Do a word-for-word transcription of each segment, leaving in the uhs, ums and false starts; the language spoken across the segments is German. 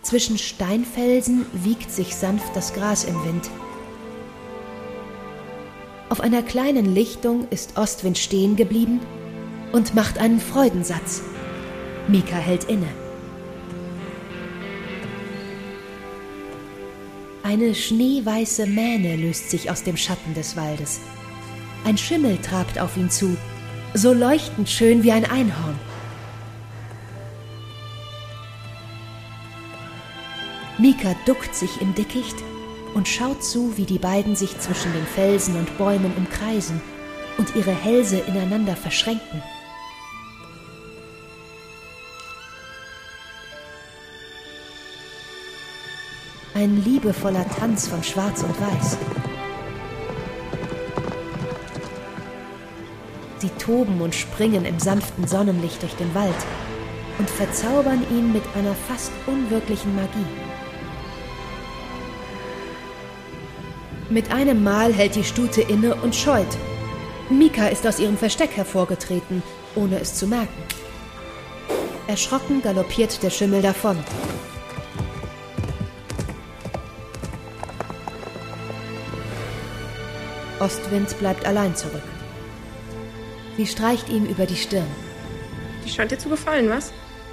Zwischen Steinfelsen wiegt sich sanft das Gras im Wind. Auf einer kleinen Lichtung ist Ostwind stehen geblieben und macht einen Freudensatz. Mika hält inne. Eine schneeweiße Mähne löst sich aus dem Schatten des Waldes. Ein Schimmel trabt auf ihn zu, so leuchtend schön wie ein Einhorn. Mika duckt sich im Dickicht und schaut zu, wie die beiden sich zwischen den Felsen und Bäumen umkreisen und ihre Hälse ineinander verschränken. Ein liebevoller Tanz von Schwarz und Weiß. Sie toben und springen im sanften Sonnenlicht durch den Wald und verzaubern ihn mit einer fast unwirklichen Magie. Mit einem Mal hält die Stute inne und scheut. Mika ist aus ihrem Versteck hervorgetreten, ohne es zu merken. Erschrocken galoppiert der Schimmel davon. Ostwind bleibt allein zurück. Sie streicht ihm über die Stirn. Die scheint dir zu gefallen, was?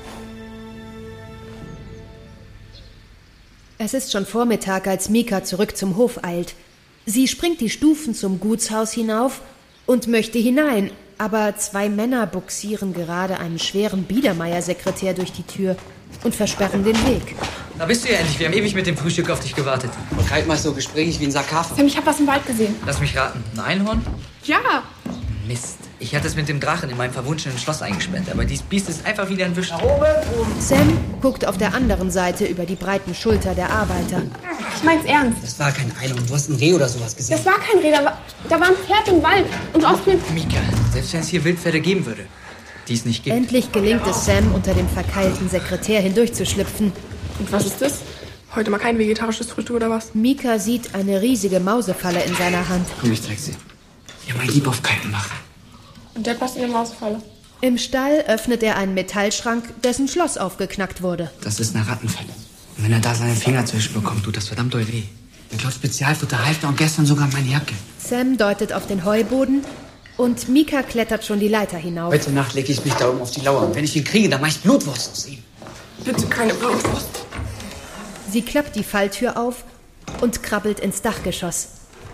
Es ist schon Vormittag, als Mika zurück zum Hof eilt. Sie springt die Stufen zum Gutshaus hinauf und möchte hinein, aber zwei Männer buxieren gerade einen schweren Biedermeier-Sekretär durch die Tür und versperren den Weg. Da bist du ja endlich. Wir haben ewig mit dem Frühstück auf dich gewartet. Und Kaltmar ist so gesprächig wie ein Sack Hafer. Sam, ich hab was im Wald gesehen. Lass mich raten. Ein Einhorn? Ja. Mist. Ich hatte es mit dem Drachen in meinem verwunschenen Schloss eingesperrt, aber dieses Biest ist einfach wieder entwischt. Sam guckt auf der anderen Seite über die breiten Schulter der Arbeiter. Ich mein's ernst. Das war kein Einhorn. Du hast ein Reh oder sowas gesehen. Das war kein Reh, da war, da war ein Pferd im Wald. Und Ostwind... Mika, selbst wenn es hier Wildpferde geben würde, die es nicht gibt. Endlich gelingt es Sam, unter dem verkeilten Sekretär hindurchzuschlüpfen. Und was ist das? Heute mal kein vegetarisches Frühstück oder was? Mika sieht eine riesige Mausefalle in seiner Hand. Komm, ich zeig sie. Ja, mein Lieb auf Kaltenbach. Und der passt in die Mausefalle. Im Stall öffnet er einen Metallschrank, dessen Schloss aufgeknackt wurde. Das ist eine Rattenfalle. Und wenn er da seine Finger zwischen bekommt, tut das verdammt doll weh. Der Klotz Spezialfutter half da und gestern sogar meine Jacke. Sam deutet auf den Heuboden und Mika klettert schon die Leiter hinauf. Heute Nacht lege ich mich da oben auf die Lauer. Und wenn ich ihn kriege, dann mach ich Blutwurst aus ihm. Bitte keine Blutwurst. Sie klappt die Falltür auf und krabbelt ins Dachgeschoss.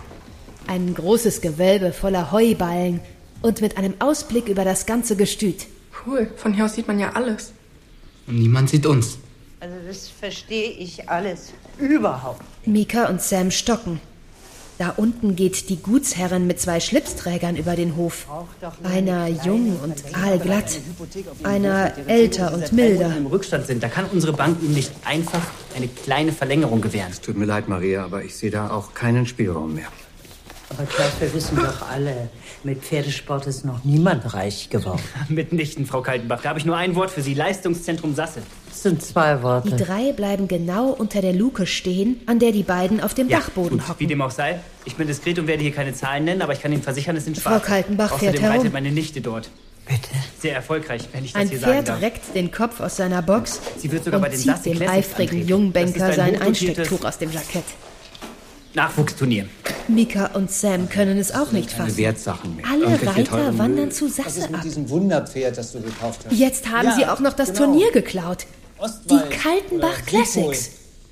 Ein großes Gewölbe voller Heuballen und mit einem Ausblick über das ganze Gestüt. Cool, von hier aus sieht man ja alles. Und niemand sieht uns. Also das verstehe ich alles überhaupt. Mika und Sam stocken. Da unten geht die Gutsherrin mit zwei Schlipsträgern über den Hof. Einer jung und aalglatt, einer älter und milder. Wenn wir im Rückstand sind, da kann unsere Bank Ihnen nicht einfach eine kleine Verlängerung gewähren. Es tut mir leid, Maria, aber ich sehe da auch keinen Spielraum mehr. Aber Klaus, wir wissen doch alle, mit Pferdesport ist noch niemand reich geworden. Mitnichten, Frau Kaltenbach. Da habe ich nur ein Wort für Sie. Leistungszentrum Sasse. Das sind zwei Worte. Die drei bleiben genau unter der Luke stehen, an der die beiden auf dem Ja, Dachboden gut, hocken. wie dem auch sei. Ich bin diskret und werde hier keine Zahlen nennen, aber ich kann Ihnen versichern, es sind Schwache. Frau Kaltenbach fährt Außerdem reitet herum. meine Nichte dort. Bitte? Sehr erfolgreich, wenn ich das Ein hier sagen Pferd darf. reckt den Kopf aus seiner Box Sie wird sogar bei und den zieht Sasse dem Classics eifrigen antreten. Jungbanker Das ist ein sein hochdotiertes Einstecktuch aus dem Jackett. Nachwuchsturnier. Mika und Sam können es auch nicht Keine fassen. Wertsachen mehr. Alle Irgendwelche teure Reiter wandern Möbel. zu Was Sasse ist mit ab. diesem Wunderpferd, das du gekauft hast? Jetzt haben Ja, sie auch noch das genau. Turnier geklaut. Die Ostwald Kaltenbach oder Classics.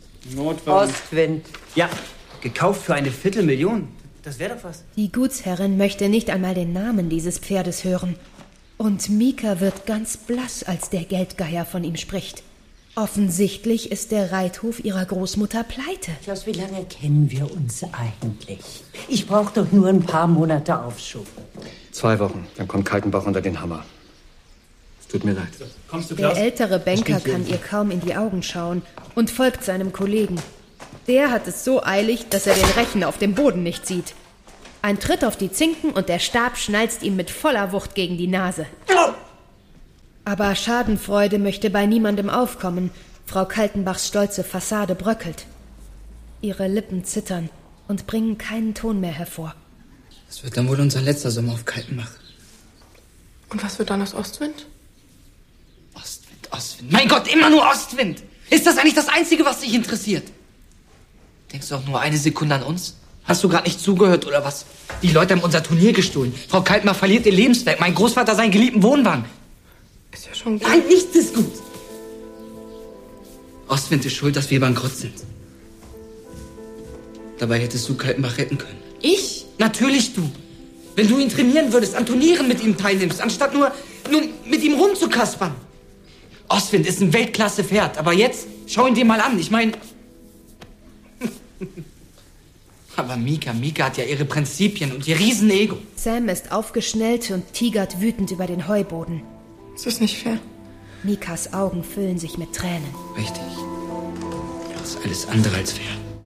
Ostwind. Ja, gekauft für eine Viertelmillion. Das wäre doch was. Die Gutsherrin möchte nicht einmal den Namen dieses Pferdes hören. Und Mika wird ganz blass, als der Geldgeier von ihm spricht. Offensichtlich ist der Reithof ihrer Großmutter pleite. Klaus, wie lange kennen wir uns eigentlich? Ich brauche doch nur ein paar Monate Aufschub. Zwei Wochen, dann kommt Kaltenbach unter den Hammer. Es tut mir leid. Kommst du, Der Klaus? ältere Banker kann ihr kaum in die Augen schauen und folgt seinem Kollegen. Der hat es so eilig, dass er den Rechen auf dem Boden nicht sieht. Ein Tritt auf die Zinken und der Stab schnalzt ihm mit voller Wucht gegen die Nase. Aber Schadenfreude möchte bei niemandem aufkommen. Frau Kaltenbachs stolze Fassade bröckelt. Ihre Lippen zittern und bringen keinen Ton mehr hervor. Das wird dann wohl unser letzter Sommer auf Kaltenbach. Und was wird dann aus Ostwind? Ostwind, Ostwind. Mein Gott, immer nur Ostwind! Ist das eigentlich das Einzige, was dich interessiert? Denkst du auch nur eine Sekunde an uns? Hast du gerade nicht zugehört, oder was? Die Leute haben unser Turnier gestohlen. Frau Kaltmar verliert ihr Lebenswerk. Mein Großvater seinen geliebten Wohnwagen. Ist ja schon gut. Nein, nichts ist gut. Ostwind ist schuld, dass wir bankrott sind. Dabei hättest du Kaltenbach retten können. Ich? Natürlich du. Wenn du ihn trainieren würdest, an Turnieren mit ihm teilnimmst, anstatt nur, nur mit ihm rumzukaspern. Ostwind ist ein Weltklasse-Pferd, aber jetzt schau ihn dir mal an. Ich meine... Aber Mika, Mika hat ja ihre Prinzipien und ihr Riesenego. Sam ist aufgeschnellt und tigert wütend über den Heuboden. Das ist nicht fair. Mikas Augen füllen sich mit Tränen. Richtig. Das ist alles andere als fair.